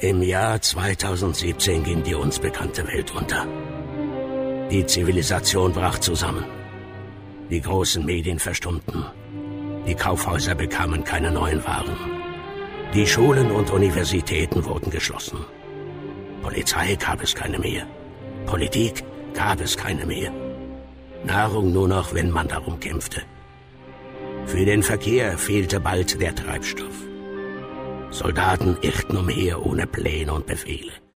Im Jahr 2017 ging die uns bekannte Welt unter. Die Zivilisation brach zusammen. Die großen Medien verstummten. Die Kaufhäuser bekamen keine neuen Waren. Die Schulen und Universitäten wurden geschlossen. Polizei gab es keine mehr. Politik gab es keine mehr. Nahrung nur noch, wenn man darum kämpfte. Für den Verkehr fehlte bald der Treibstoff. Soldaten irrten umher ohne Pläne und Befehle.